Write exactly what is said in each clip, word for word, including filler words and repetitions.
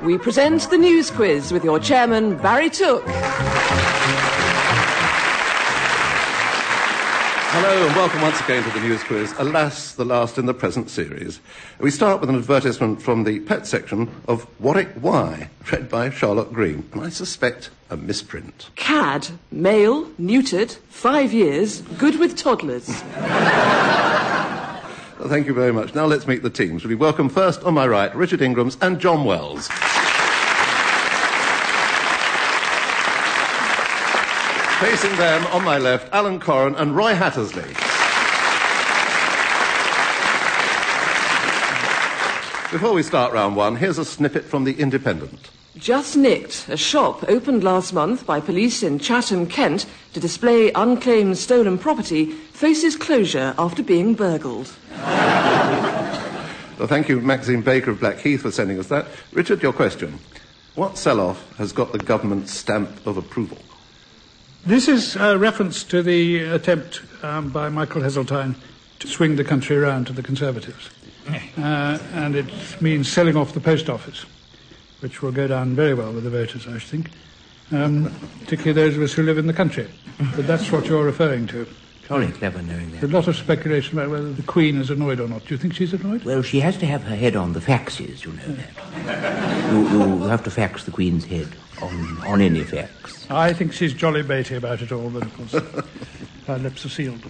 we present the News Quiz with your chairman, Barry Took. Hello and welcome once again to the News Quiz, alas, the last in the present series. We start with an advertisement from the pet section of Warwick Y, read by Charlotte Green, and I suspect a misprint. Cad, male, neutered, five years, good with toddlers. Well, thank you very much. Now let's meet the teams. We welcome first, on my right, Richard Ingrams and John Wells. Facing them, on my left, Alan Corran and Roy Hattersley. Before we start round one, here's a snippet from The Independent. Just nicked. A shop opened last month by police in Chatham, Kent, to display unclaimed stolen property faces closure after being burgled. Well, thank you, Maxine Baker of Blackheath, for sending us that. Richard, your question. What sell-off has got the government's stamp of approval? This is a reference to the attempt um, by Michael Heseltine to swing the country around to the Conservatives. Uh, and it means selling off the post office, which will go down very well with the voters, I think, um, particularly those of us who live in the country. But that's what you're referring to. Jolly clever knowing that. There's a lot of speculation about whether the Queen is annoyed or not. Do you think she's annoyed? Well, she has to have her head on the faxes, you know that. you, you have to fax the Queen's head on, on any fax. I think she's jolly baity about it all, but of course her lips are sealed.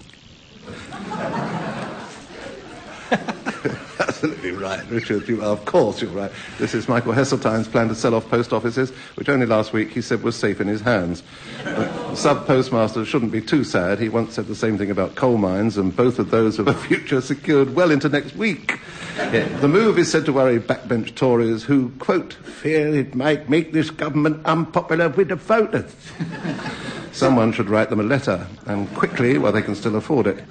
Absolutely right, Richard. You are, of course you're right. This is Michael Heseltine's plan to sell off post offices, which only last week he said was safe in his hands. Uh, Sub-postmasters shouldn't be too sad. He once said the same thing about coal mines, and both of those have a future secured well into next week. Yeah. The move is said to worry backbench Tories who, quote, fear it might make this government unpopular with the voters. Someone should write them a letter, and quickly, while they can still afford it.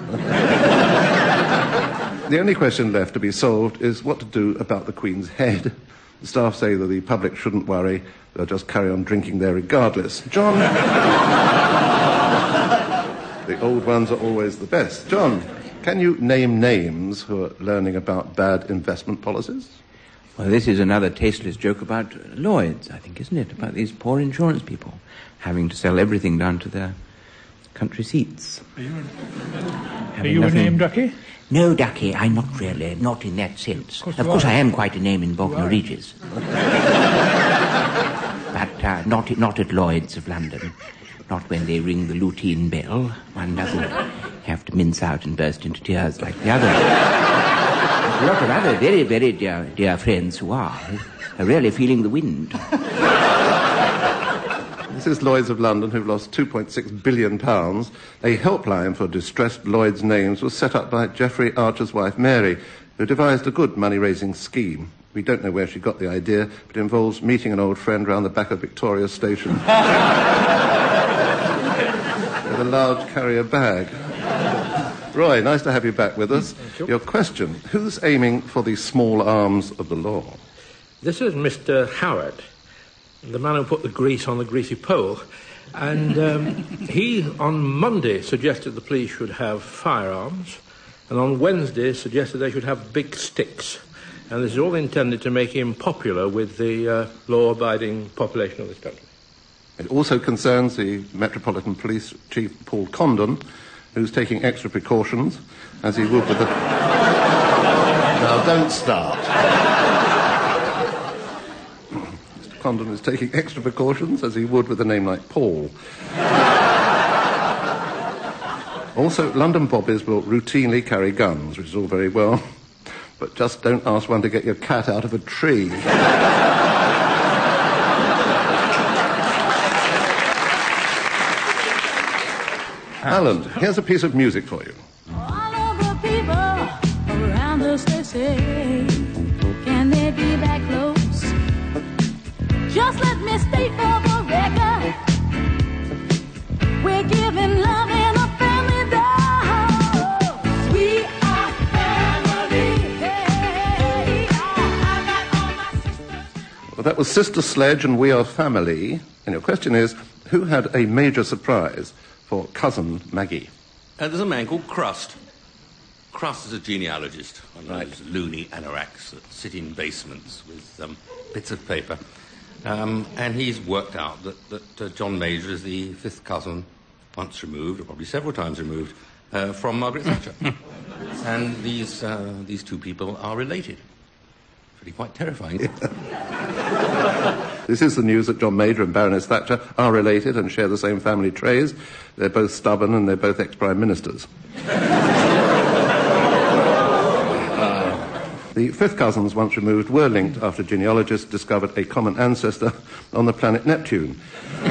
The only question left to be solved is what to do about the Queen's head. The staff say that the public shouldn't worry. They'll just carry on drinking there regardless. John... The old ones are always the best. John, can you name names who are learning about bad investment policies? Well, this is another tasteless joke about Lloyds, I think, isn't it? About these poor insurance people having to sell everything down to their country seats. Are you, are you a name, Ducky? No, Ducky, I'm not really, not in that sense. Of course, of course I am am quite a name in Bognor Regis. But uh, not, not at Lloyd's of London. Not when they ring the lutein bell. One doesn't have to mince out and burst into tears like the others. A lot of other very, very dear, dear friends who are, are really feeling the wind. This is Lloyds of London, who've lost two point six billion pounds. A helpline for distressed Lloyds names was set up by Geoffrey Archer's wife, Mary, who devised a good money-raising scheme. We don't know where she got the idea, but it involves meeting an old friend round the back of Victoria Station with a large carrier bag. Roy, nice to have you back with us. Thank you. Your question, who's aiming for the small arms of the law? This is Mister Howard, the man who put the grease on the greasy pole. And um, he, on Monday, suggested the police should have firearms, and on Wednesday suggested they should have big sticks. And this is all intended to make him popular with the uh, law-abiding population of this country. It also concerns the Metropolitan Police Chief, Paul Condon, who's taking extra precautions, as he would with the... Now, don't start. Mister Condon is taking extra precautions, as he would with a name like Paul. Also, London bobbies will routinely carry guns, which is all very well, but just don't ask one to get your cat out of a tree. Alan, here's a piece of music for you. All of the people around us, they say, can they be that close? Just let me state for the record, we're giving love in a family dose. We are family. Hey, I got all my sisters. Well, that was Sister Sledge and We Are Family. And your question is, who had a major surprise for cousin Maggie? Uh, there's a man called Crust. Crust is a genealogist, one of Right. those loony anoraks that sit in basements with um, bits of paper. Um, and he's worked out that, that uh, John Major is the fifth cousin, once removed, or probably several times removed, uh, from Margaret Thatcher. And these, uh, these two people are related. Pretty quite terrifying. This is the news that John Major and Baroness Thatcher are related and share the same family traits. They're both stubborn and they're both ex-prime ministers. The fifth cousins, once removed, were linked after genealogists discovered a common ancestor on the planet Neptune.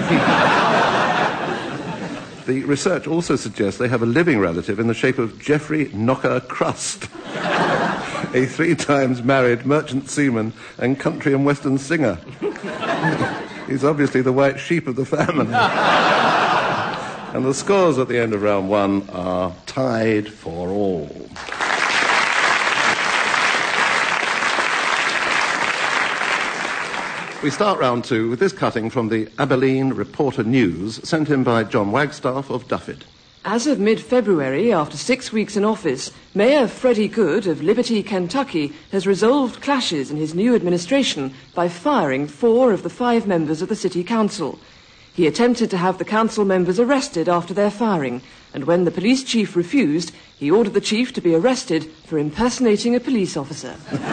The research also suggests they have a living relative in the shape of Geoffrey Knocker Crust, a three times married merchant seaman and country and western singer. He's obviously the white sheep of the family. And the scores at the end of round one are tied for all. We start round two with this cutting from the Abilene Reporter News, sent in by John Wagstaff of Dufford. As of mid-February, after six weeks in office, Mayor Freddie Good of Liberty, Kentucky, has resolved clashes in his new administration by firing four of the five members of the city council. He attempted to have the council members arrested after their firing, and when the police chief refused, he ordered the chief to be arrested for impersonating a police officer.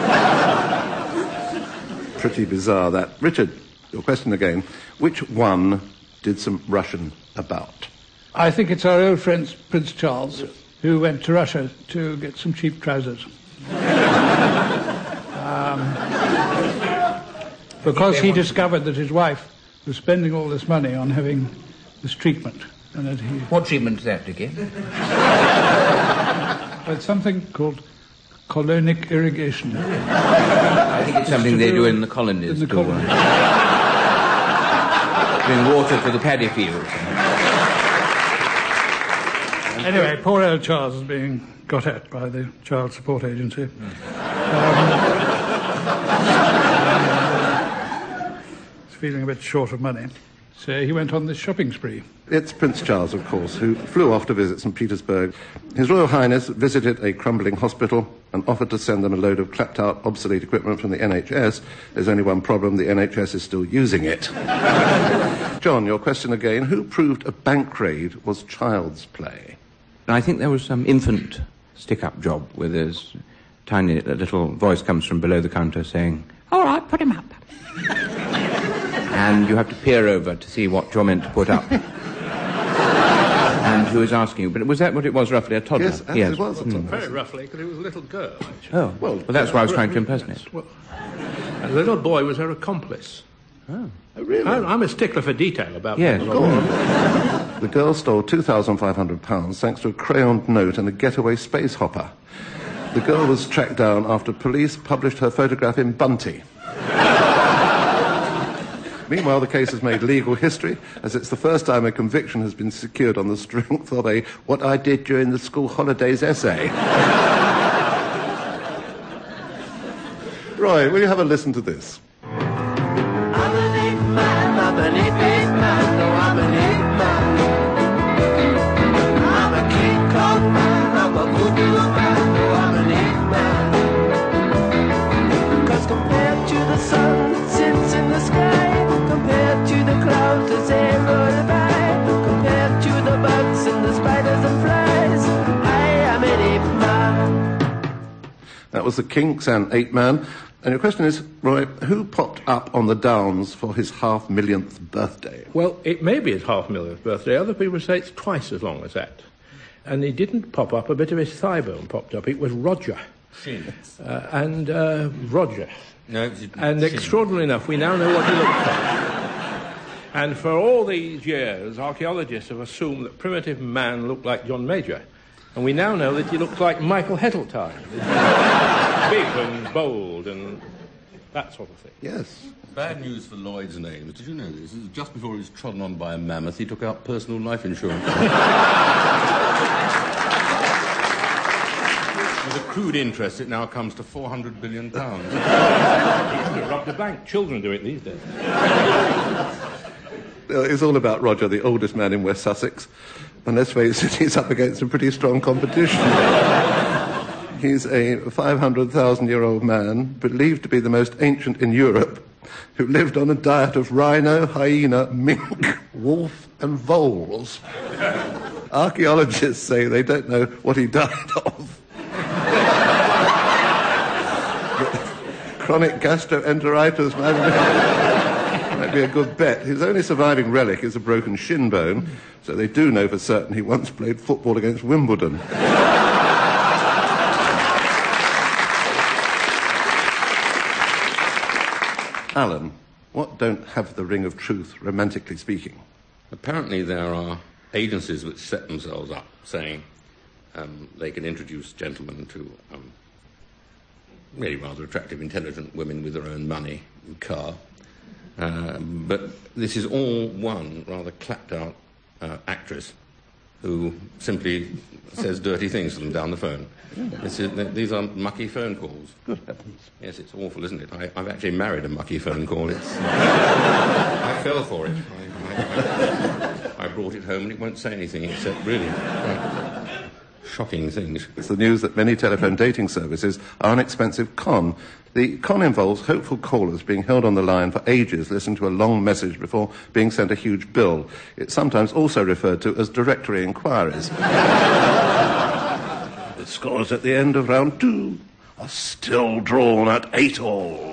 Pretty bizarre, that. Richard, your question again. Which one did some Russian about? I think it's our old friend Prince Charles, who went to Russia to get some cheap trousers. um, because he discovered that his wife was spending all this money on having this treatment. And that he... What treatment is that, Dickie? Well, it's something called colonic irrigation. I think it's something they do in the colonies. In the to, colonies. Uh, bring water to the paddy fields. Anyway, poor old Charles is being got at by the Child Support Agency. Um, he's feeling a bit short of money. So he went on this shopping spree. It's Prince Charles, of course, who flew off to visit Saint Petersburg. His Royal Highness visited a crumbling hospital and offered to send them a load of clapped-out, obsolete equipment from the N H S. There's only one problem, the N H S is still using it. John, your question again. Who proved a bank raid was child's play? I think there was some infant stick-up job where there's a tiny a little voice comes from below the counter saying, "All right, put him up." And you have to peer over to see what you're meant to put up. And who is asking you? But was that what it was, roughly, a toddler? Yes, yes. It was a toddler. Very roughly, because it was a little girl, actually. Oh, well, well that's why I was trying to impersonate. Well, and the little boy was her accomplice. Oh, really? I'm, I'm a stickler for detail about yes. that. Go on. The girl stole two thousand five hundred pounds thanks to a crayoned note and a getaway space hopper. The girl was tracked down after police published her photograph in Bunty. Meanwhile, the case has made legal history, as it's the first time a conviction has been secured on the strength of a "what I did during the school holidays" essay. Roy, will you have a listen to this? I'm an ape man, I'm an ape, ape man, no, I'm an ape man. I'm a King Kong man, I'm a voodoo man, no, I'm an ape man. 'Cause compared to the sun that sits in the sky, compared to the clouds as they roll by, compared to the bugs and the spiders and flies, I am an ape man. That was the Kinks and Ape Man. And your question is, Roy, who popped up on the Downs for his half-millionth birthday? Well, it may be his half-millionth birthday. Other people say it's twice as long as that. And he didn't pop up. A bit of his thigh bone popped up. It was Roger. Shin. Uh, and uh, Roger. No, it was And Shin. extraordinarily enough, we now know what he looked like. And for all these years, archaeologists have assumed that primitive man looked like John Major. And we now know that he looked like Michael Heseltine. Big and bold and that sort of thing. Yes. Bad news for Lloyd's names. Did you know this? Just before he was trodden on by a mammoth, he took out personal life insurance. With accrued interest, it now comes to four hundred billion pounds. He could have robbed a bank. Children do it these days. It's all about Roger, the oldest man in West Sussex. And let's face it, he's up against some pretty strong competition. He's a five hundred thousand year old man, believed to be the most ancient in Europe, who lived on a diet of rhino, hyena, mink, wolf, and voles. Archaeologists say they don't know what he died of. Chronic gastroenteritis might be, might be a good bet. His only surviving relic is a broken shin bone, so they do know for certain he once played football against Wimbledon. Alan, what don't have the ring of truth, romantically speaking? Apparently there are agencies which set themselves up saying um, they can introduce gentlemen to um, really rather attractive, intelligent women with their own money and car. Uh, but this is all one rather clapped-out uh, actress who simply says dirty things to them down the phone. This is, these are mucky phone calls. Good heavens. Yes, it's awful, isn't it? I, I've actually married a mucky phone call. It's, I fell for it. I, I, I brought it home and it won't say anything except really quite shocking things. It's the news that many telephone dating services are an expensive con. The con involves hopeful callers being held on the line for ages, listening to a long message before being sent a huge bill. It's sometimes also referred to as directory inquiries. The scores at the end of round two are still drawn at eight all.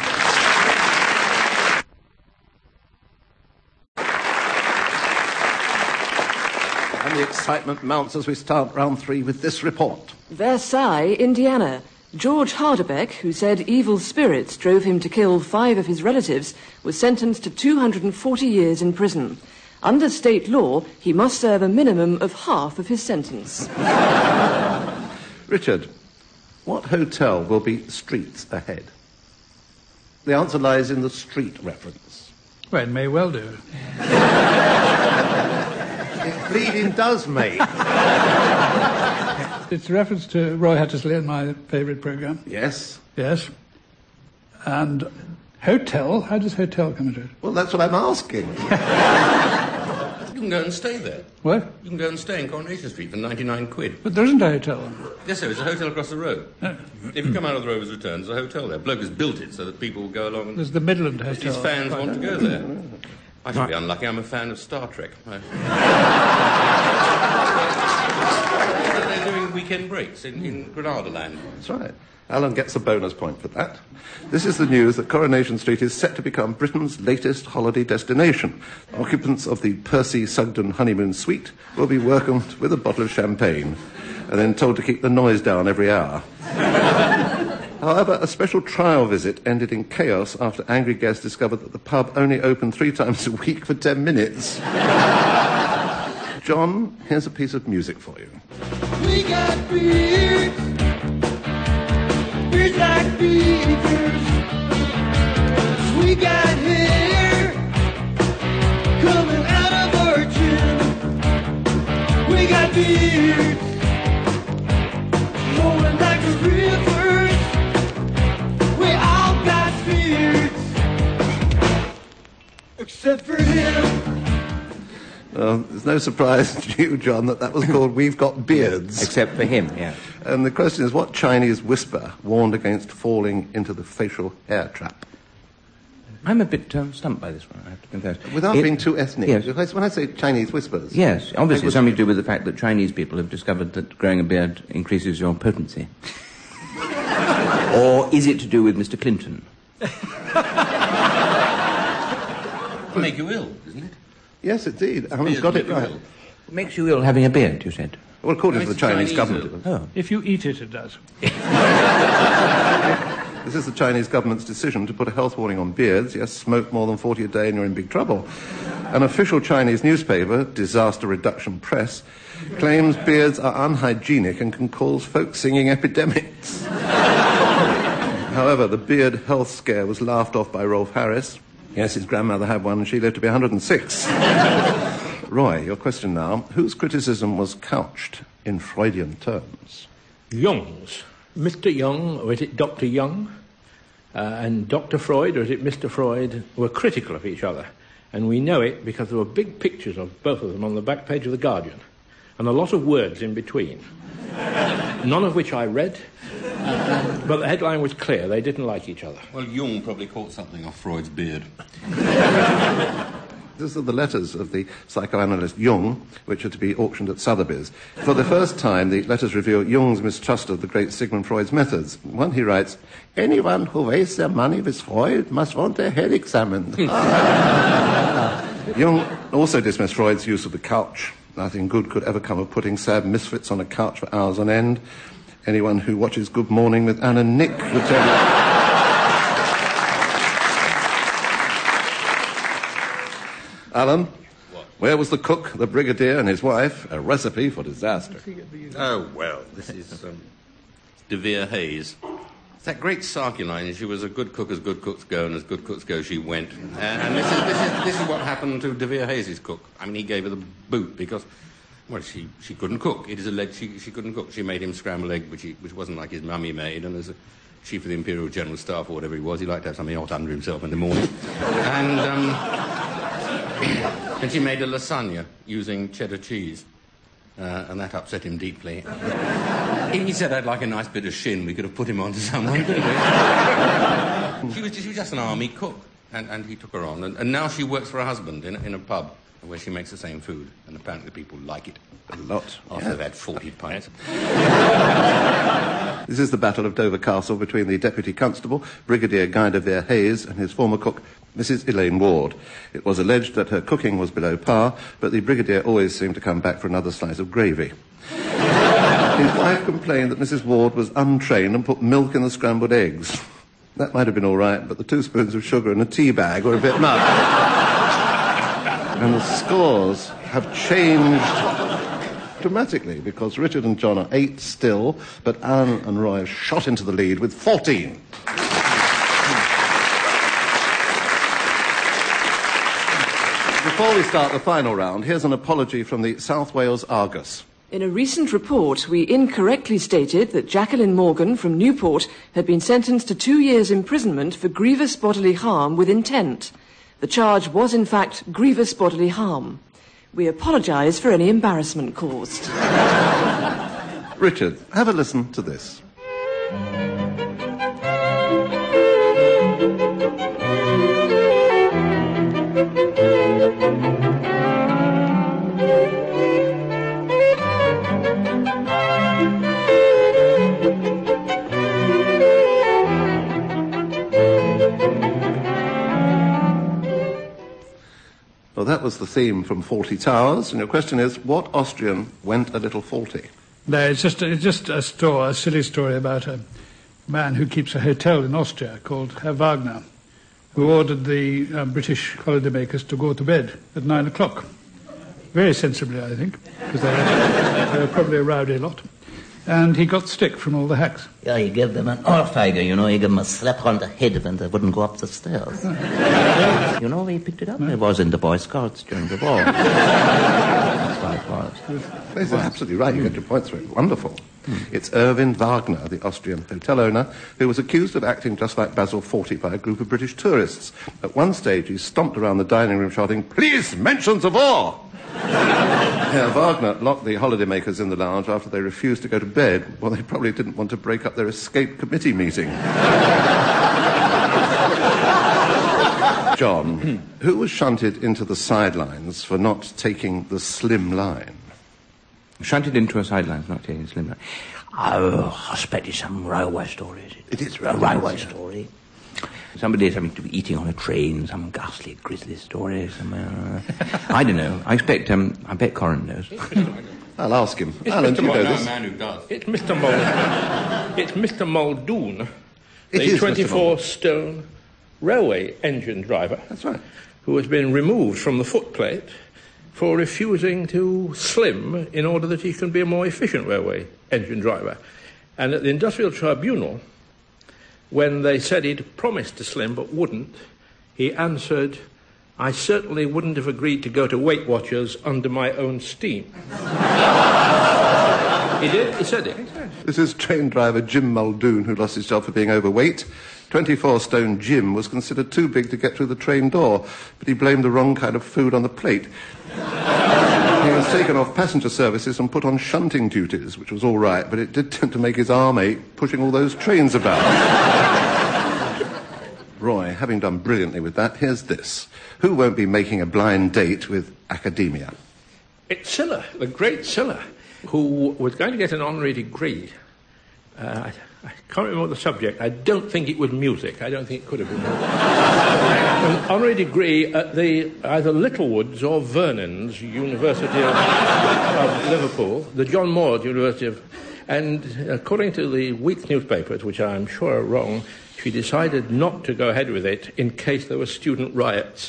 And the excitement mounts as we start round three with this report. Versailles, Indiana. George Harderbeck, who said evil spirits drove him to kill five of his relatives, was sentenced to two hundred forty years in prison. Under state law, he must serve a minimum of half of his sentence. Richard, what hotel will be streets ahead? The answer lies in the street reference. Well, it may well do. It bleeding does, mate. It's a reference to Roy Hattersley and my favourite programme. Yes. Yes. And hotel, how does hotel come into it? Well, that's what I'm asking. You can go and stay there. What? You can go and stay in Coronation Street for ninety-nine quid. But there isn't a hotel. Yes, there is a hotel across the road. No. If you come out of the Rovers Return, there's a hotel there. Bloke has built it so that people will go along and... There's the Midland if Hotel. his fans want to go there. I should be unlucky. I'm a fan of Star Trek. I... They're doing weekend breaks in, in Granada Land. That's right. Alan gets a bonus point for that. This is the news that Coronation Street is set to become Britain's latest holiday destination. Occupants of the Percy Sugden honeymoon suite will be welcomed with a bottle of champagne and then told to keep the noise down every hour. However, a special trial visit ended in chaos after angry guests discovered that the pub only opened three times a week for ten minutes. John, here's a piece of music for you. We got beers, beers like beavers. We got hair coming out of our chin. We got beards rolling like a river. We all got beards, except for him. Well, there's no surprise to you, John, that that was called We've Got Beards. Except for him, yeah. And the question is, what Chinese whisper warned against falling into the facial hair trap? I'm a bit um, stumped by this one, I have to confess. Without It- being too ethnic, Yes. when I say Chinese whispers... Yes, obviously was- something to do with the fact that Chinese people have discovered that growing a beard increases your potency. Or is it to do with Mister Clinton? It'll make you ill, isn't it? Yes, indeed. Alan's Beards got it make you right. ill. It makes you ill having a beard, you said. Well, according No, to the it's Chinese, Chinese, government. uh, it was. Oh. If you eat it, it does. This is the Chinese government's decision to put a health warning on beards. Yes, smoke more than forty a day and you're in big trouble. An official Chinese newspaper, Disaster Reduction Press, claims beards are unhygienic and can cause folk singing epidemics. However, the beard health scare was laughed off by Rolf Harris. Yes, his grandmother had one and she lived to be one hundred and six. Roy, your question now. Whose criticism was couched in Freudian terms? Young's. Mister Young, or is it Doctor Young, uh, and Doctor Freud, or is it Mister Freud, were critical of each other. And we know it because there were big pictures of both of them on the back page of The Guardian. and a lot of words in between, none of which I read, but the headline was clear. They didn't like each other. Well, Jung probably caught something off Freud's beard. These are the letters of the psychoanalyst Jung, which are to be auctioned at Sotheby's. For the first time, the letters reveal Jung's mistrust of the great Sigmund Freud's methods. One, he writes, "Anyone who wastes their money with Freud must want their head examined." Jung also dismissed Freud's use of the couch. Nothing good could ever come of putting sad misfits on a couch for hours on end. Anyone who watches Good Morning with Anne and Nick would tell you... Alan, what? Where was the cook, the brigadier, and his wife? A recipe for disaster. Oh, well, this is um, De Vere Hayes. It's that great Saki line, she was a good cook as good cooks go, and as good cooks go she went. Uh, and this is, this, is, this is what happened to De Vere Hayes' cook. I mean, he gave her the boot because, well, she, she couldn't cook. It is alleged she, she couldn't cook. She made him scrambled egg, which, he, which wasn't like his mummy made, and as a chief of the Imperial General Staff or whatever he was, he liked to have something hot under himself in the morning. and... Um, And she made a lasagna using cheddar cheese, uh, and that upset him deeply. He said, "I'd like a nice bit of shin. We could have put him on to someone, couldn't we?" she, was, she was just an army cook, and, and he took her on. And, and now she works for her husband in, in a pub where she makes the same food, and apparently people like it a lot after they've had forty pints. This is the Battle of Dover Castle between the Deputy Constable, Brigadier Guy de Vere Hayes, and his former cook, Missus Elaine Ward. It was alleged that her cooking was below par, but the Brigadier always seemed to come back for another slice of gravy. His wife complained that Missus Ward was untrained and put milk in the scrambled eggs. That might have been all right, but the two spoons of sugar in a tea bag were a bit much. And the scores have changed dramatically because Richard and John are eight still, but Alan and Roy have shot into the lead with fourteen. Before we start the final round, here's an apology from the South Wales Argus. In a recent report, we incorrectly stated that Jacqueline Morgan from Newport had been sentenced to two years' imprisonment for grievous bodily harm with intent. The charge was, in fact, grievous bodily harm. We apologise for any embarrassment caused. Richard, have a listen to this. Well, that was the theme from Fawlty Towers, and your question is, what Austrian went a little faulty? No, it's just, it's just a story, a silly story about a man who keeps a hotel in Austria called Herr Wagner, who ordered the uh, British holidaymakers to go to bed at nine o'clock. Very sensibly, I think, because they, they were probably a rowdy lot. And he got stick from all the hacks. Yeah, he gave them an ohrfeige, you know, he gave them a slap on the head when they wouldn't go up the stairs. You know where he picked it up? No. It was in the Boy Scouts during the war. That's why it was. That's absolutely right. You got your points right. Wonderful. Hmm. It's Erwin Wagner, the Austrian hotel owner, who was accused of acting just like Basil Fawlty by a group of British tourists. At one stage, he stomped around the dining room shouting, "Please mention the war!" Herr Wagner locked the holidaymakers in the lounge after they refused to go to bed. Well, they probably didn't want to break up their escape committee meeting. John, who was shunted into the sidelines for not taking the slim line? Shunted into a sideline, not taking the slim line. Oh, I expect it's some railway story, is it? It is a railway story. Somebody having to be eating on a train, some ghastly, grisly story. Some, uh, I don't know. I expect, um, I bet Corin knows. I'll ask him. It's Alan, Mister do you know Mul- this? No, man who does. It's Mister Mul- It's Mister Muldoon, It the is twenty-four stone railway engine driver. That's right. Who has been removed from the footplate for refusing to slim in order that he can be a more efficient railway engine driver. And at the Industrial Tribunal, when they said he'd promised to slim but wouldn't, he answered, "I certainly wouldn't have agreed to go to Weight Watchers under my own steam." He did, he said it. This is train driver Jim Muldoon, who lost his job for being overweight. twenty-four stone Jim was considered too big to get through the train door, but he blamed the wrong kind of food on the plate. was taken off passenger services and put on shunting duties, which was all right, but it did tend to make his arm ache pushing all those trains about. Roy, having done brilliantly with that, here's this. Who won't be making a blind date with academia? It's Scylla, the great Scylla, who was going to get an honorary degree. Uh, I, I can't remember the subject. I don't think it was music. I don't think it could have been music. An honorary degree at the either Littlewoods or Vernon's University of, of Liverpool, the John Moores University of... And according to the week's newspapers, which I'm sure are wrong, she decided not to go ahead with it in case there were student riots.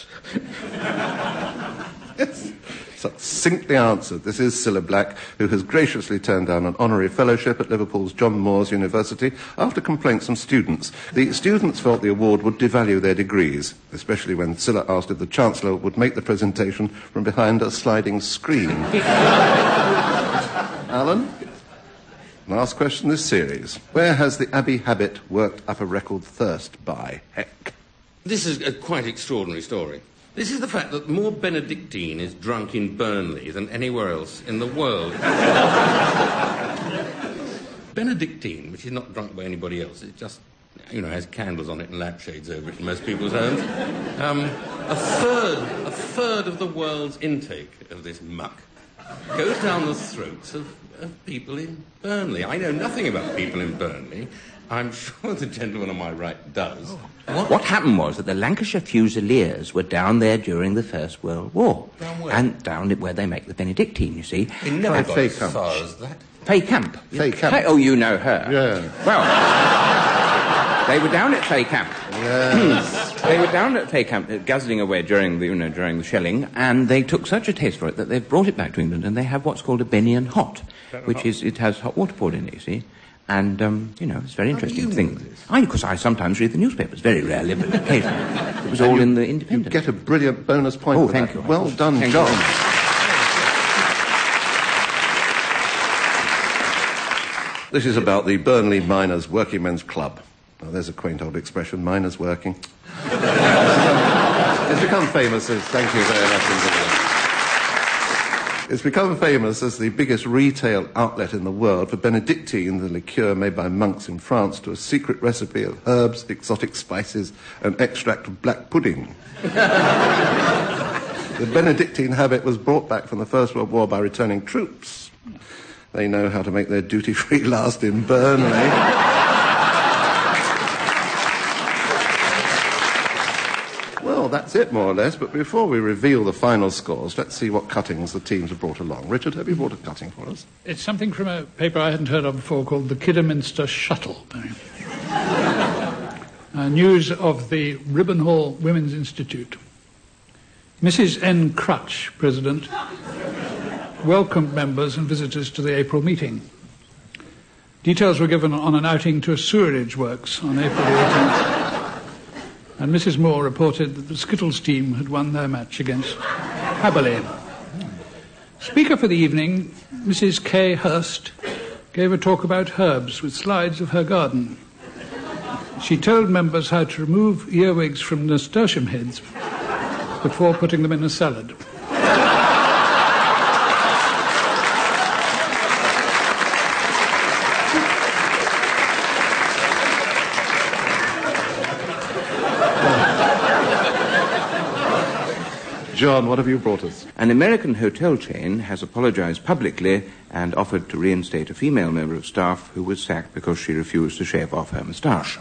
Yes. Succinctly answered. This is Cilla Black, who has graciously turned down an honorary fellowship at Liverpool's John Moores University after complaints from students. The students felt the award would devalue their degrees, especially when Cilla asked if the Chancellor would make the presentation from behind a sliding screen. Alan? Last question this series. Where has the Abbey Habit worked up a record thirst by heck? This is a quite extraordinary story. This is the fact that more Benedictine is drunk in Burnley than anywhere else in the world. Benedictine, which is not drunk by anybody else, it just, you know, has candles on it and lampshades over it in most people's homes. Um, a third, a third of the world's intake of this muck goes down the throats of, of people in Burnley. I know nothing about people in Burnley. I'm sure the gentleman on my right does. Oh. What? what happened was that the Lancashire Fusiliers were down there during the First World War. Down where? And down where they make the Benedictine, you see. It never got Faye as Camp. far as that. Faye Camp. Faye Camp. Faye, oh, you know her. Yeah. Well, they were down at Faye Camp. Yes. They were down at Faye Camp, uh, guzzling away during the, you know, during the shelling, and they took such a taste for it that they've brought it back to England, and they have what's called a Benian Hot, which is, it has hot water poured in it, you see. And, um, you know, it's a very interesting thing. I, because I sometimes read the newspapers, very rarely, but occasionally. It was all you, in the Independent. You get a brilliant bonus point Oh, for thank that. you. Well done, Thank John. You. This is about the Burnley Miners Working Men's Club. Now, there's a quaint old expression, miners working. It's become famous as... Thank you very much indeed. It's become famous as the biggest retail outlet in the world for Benedictine, the liqueur made by monks in France, to a secret recipe of herbs, exotic spices, and extract of black pudding. The Benedictine habit was brought back from the First World War by returning troops. They know how to make their duty-free last in Burnley. Well, that's it, more or less. But before we reveal the final scores, let's see what cuttings the teams have brought along. Richard, have you brought a cutting for us? It's something from a paper I hadn't heard of before called the Kidderminster Shuttle. uh, news of the Ribbenhall Women's Institute. Missus N. Crutch, President, welcomed members and visitors to the April meeting. Details were given on an outing to a sewerage works on April the eighteenth. And Missus Moore reported that the Skittles team had won their match against Haberley. Speaker for the evening, Missus K. Hurst, gave a talk about herbs with slides of her garden. She told members how to remove earwigs from nasturtium heads before putting them in a salad. John, what have you brought us? An American hotel chain has apologized publicly and offered to reinstate a female member of staff who was sacked because she refused to shave off her moustache.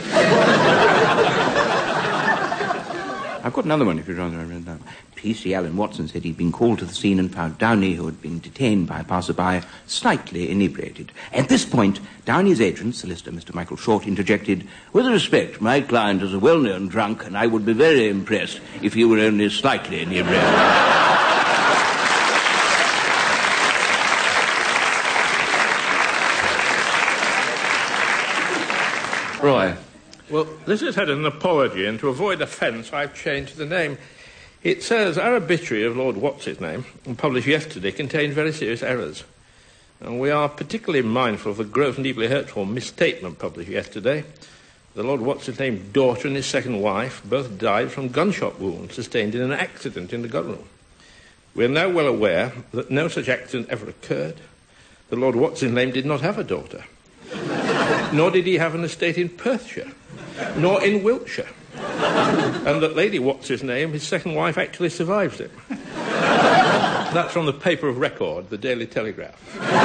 I've got another one if you'd rather I read it down. P C Allen Watson said he'd been called to the scene and found Downey, who had been detained by a passerby, slightly inebriated. At this point, Downey's agent, solicitor Mister Michael Short, interjected, "With respect, my client is a well-known drunk, and I would be very impressed if he were only slightly inebriated." Roy. Well, this has had an apology, and to avoid offence, I've changed the name. It says our obituary of Lord What's-his-name, published yesterday, contained very serious errors. And we are particularly mindful of the gross and deeply hurtful misstatement published yesterday. The Lord What's-his-name daughter and his second wife both died from gunshot wounds sustained in an accident in the gun room. We are now well aware that no such accident ever occurred. The Lord What's-his-name did not have a daughter. Nor did he have an estate in Perthshire, nor in Wiltshire. And that Lady What's-his-name, his second wife, actually survives him. That's from the paper of record, the Daily Telegraph.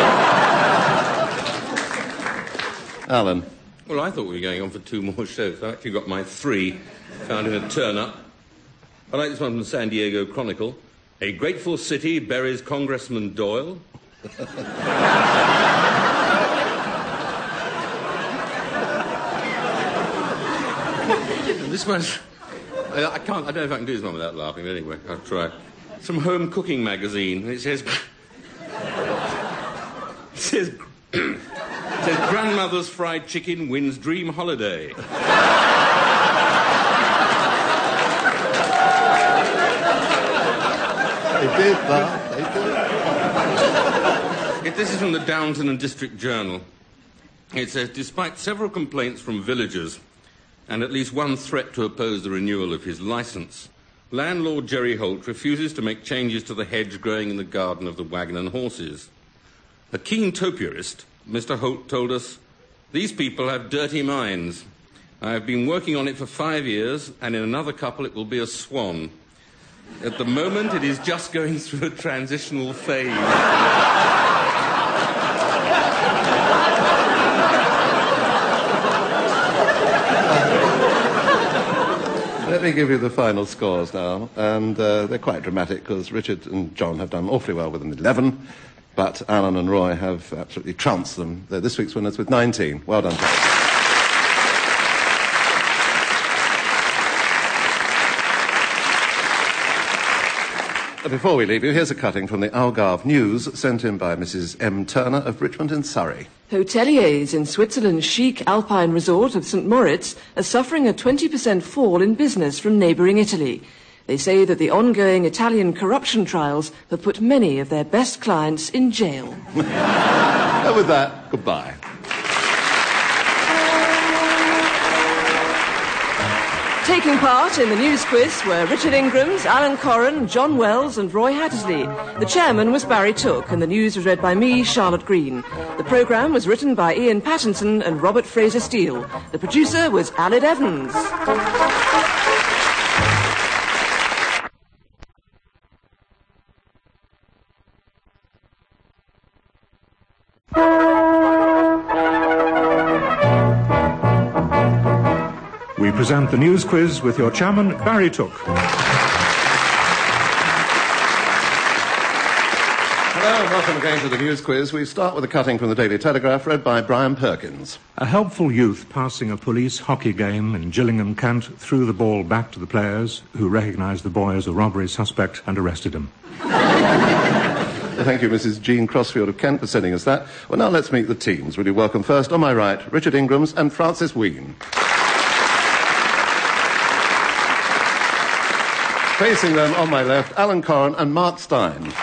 Alan. Well, I thought we were going on for two more shows. I've actually got my three found in a turn-up. I like this one from the San Diego Chronicle. A grateful city buries Congressman Doyle. This one's... I can't... I don't know if I can do this one without laughing, but anyway, I'll try. It's from Home Cooking magazine, and it says... It says... It says, grandmother's fried chicken wins dream holiday. They did that. They did. This is from the Downton and District Journal. It says, despite several complaints from villagers and at least one threat to oppose the renewal of his licence, landlord Jerry Holt refuses to make changes to the hedge growing in the garden of the Wagon and Horses. A keen topiarist, Mister Holt told us, these people have dirty minds. I have been working on it for five years, and in another couple it will be a swan. At the moment, it is just going through a transitional phase. Let me give you the final scores now, and uh, they're quite dramatic because Richard and John have done awfully well with an eleven, but Alan and Roy have absolutely trounced them. They're this week's winners with nineteen. Well done. Before we leave you, here's a cutting from the Algarve News sent in by Missus M. Turner of Richmond in Surrey. Hoteliers in Switzerland's chic alpine resort of Saint Moritz are suffering a twenty percent fall in business from neighbouring Italy. They say that the ongoing Italian corruption trials have put many of their best clients in jail. And with that, goodbye. Taking part in the news quiz were Richard Ingrams, Alan Corran, John Wells and Roy Hattersley. The chairman was Barry Took and the news was read by me, Charlotte Green. The programme was written by Ian Pattinson and Robert Fraser-Steele. The producer was Aled Evans. We present the news quiz with your chairman, Barry Took. Hello and welcome again to the news quiz. We start with a cutting from the Daily Telegraph read by Brian Perkins. A helpful youth passing a police hockey game in Gillingham, Kent, threw the ball back to the players, who recognised the boy as a robbery suspect and arrested him. Thank you, Missus Jean Crossfield of Kent, for sending us that. Well, now let's meet the teams. Will you welcome first, on my right, Richard Ingrams and Francis Ween. Facing them, on my left, Alan Corran and Mark Stein.